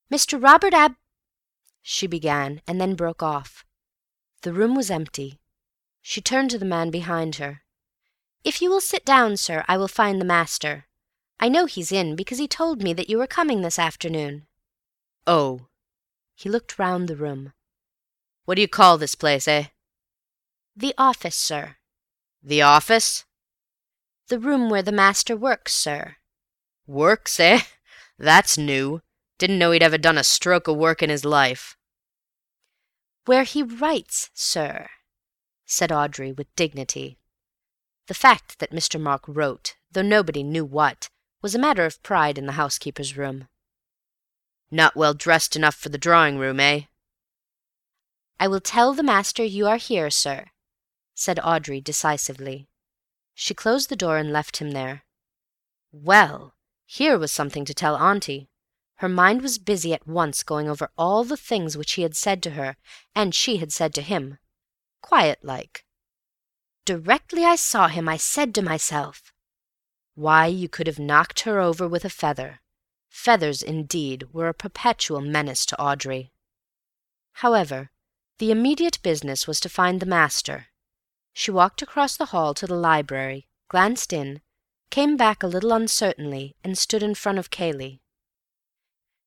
Mr. Robert she began, and then broke off. The room was empty. She turned to the man behind her. "If you will sit down, sir, I will find the master. I know he's in, because he told me that you were coming this afternoon." "Oh." He looked round the room. "What do you call this place, eh?" "The office, sir." "The office?" "The room where the master works, sir." "Works, eh? That's new. Didn't know he'd ever done a stroke of work in his life." "Where he writes, sir," said Audrey, with dignity. The fact that Mr. Mark wrote, though nobody knew what, was a matter of pride in the housekeeper's room. "Not well dressed enough for the drawing-room, eh?" "I will tell the master you are here, sir," said Audrey decisively. She closed the door and left him there. Well, here was something to tell Auntie. Her mind was busy at once going over all the things which he had said to her, and she had said to him, quiet-like. "Directly I saw him, I said to myself—" Why, you could have knocked her over with a feather. Feathers, indeed, were a perpetual menace to Audrey. However, the immediate business was to find the master. She walked across the hall to the library, glanced in, came back a little uncertainly, and stood in front of Cayley.